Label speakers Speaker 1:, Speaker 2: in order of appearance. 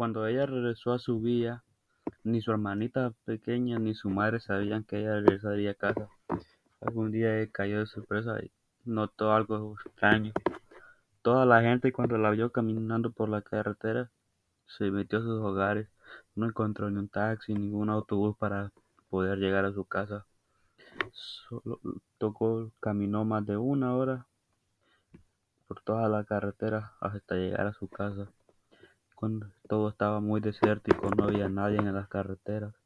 Speaker 1: cuando ella regresó a su villa, ni su hermanita pequeña ni su madre sabían que ella regresaría a casa. Algún día ella cayó de sorpresa y notó algo extraño. Toda la gente cuando la vio caminando por la carretera se metió a sus hogares. No encontró ni un taxi, ningún autobús para poder llegar a su casa. Solo caminó más de una hora por toda la carretera hasta llegar a su casa. Cuando todo estaba muy desértico, no había nadie en las carreteras.